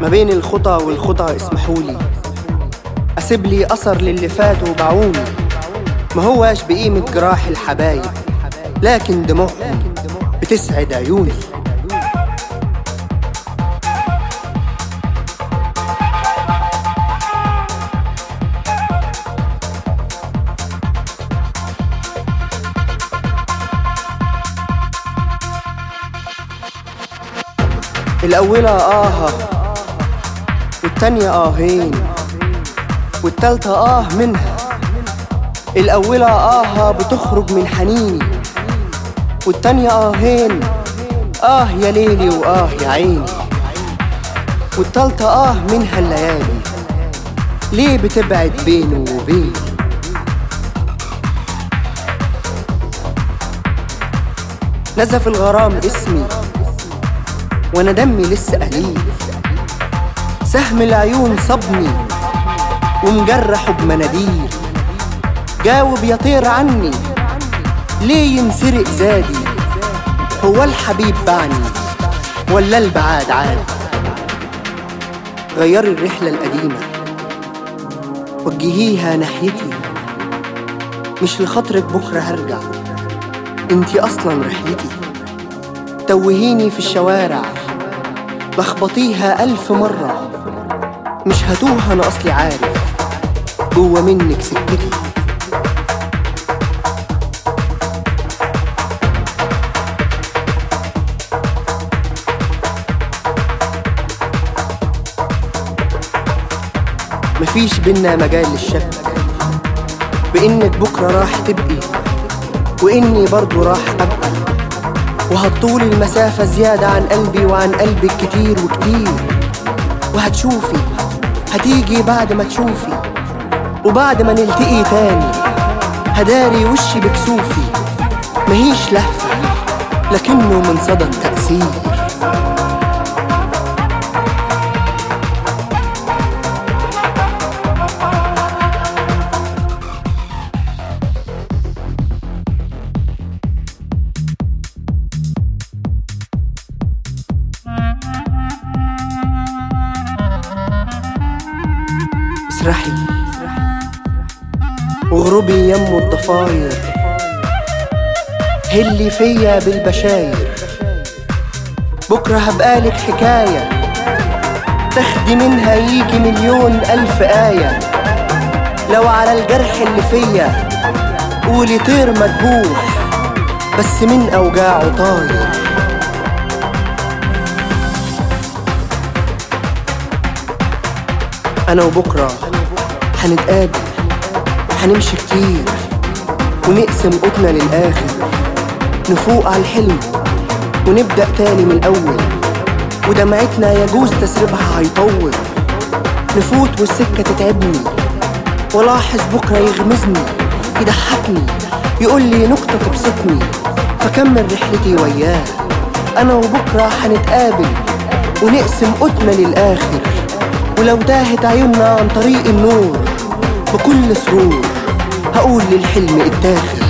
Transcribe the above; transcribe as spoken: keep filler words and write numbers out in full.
ما بين الخطى والخطى اسمحولي أسيب لي أثر للي فات وبعوني. ما هواش بقيمة جراح الحبايب، لكن دموعهم بتسعد عيوني. الأولى آه والتانية آهين والتالتة آه منها. الأولى آه بتخرج من حنيني، والتانية آهين آه يا ليلي وآه يا عيني، والتالتة آه منها الليالي ليه بتبعد بينه وبيني. نزف الغرام اسمي وانا دمي لسه قليل، سهم العيون صبني ومجرحه بمناديل. جاوب يا طير عني ليه ينسرق زادي، هو الحبيب بعني ولا البعاد عادي؟ غيري الرحلة القديمة وجهيها ناحيتي، مش لخاطرك بكرة هرجع، انتي اصلا رحلتي. توهيني في الشوارع لخبطيها ألف مرة، مش هتوه أنا أصلي عارف جوه منك سكتي. مفيش بينا مجال للشك بإنك بكرة راح تبقي وإني برضو راح أبقى، وهتطول المسافة زيادة عن قلبي وعن قلبك كتير وكتير. وهتشوفي هتيجي بعد ما تشوفي، وبعد ما نلتقي تاني هداري وشي بكسوفي. مهيش لهفة لكنه من صدى التأثير. اسرحي واغربي يم الضفاير، هلي فيا بالبشاير. بكرة هبقالك حكاية تاخدي منها يجي مليون ألف آية. لو على الجرح اللي فيا قولي طير مدبوح بس من أوجاعه طاير. أنا وبكرة هنتقابل هنمشي كتير ونقسم قوتنا للآخر، نفوق على الحلم ونبدأ تاني من الأول. ودمعتنا يجوز تسريبها هيطول، نفوت والسكة تتعبني ولاحظ بكرة يغمزني يضحكني يقولي نكتة تبسطني، فكمل رحلتي وياه. أنا وبكرة هنتقابل ونقسم قوتنا للآخر، ولو تاهت عيوننا عن طريق النور بكل سرور هقول للحلم اتاخر.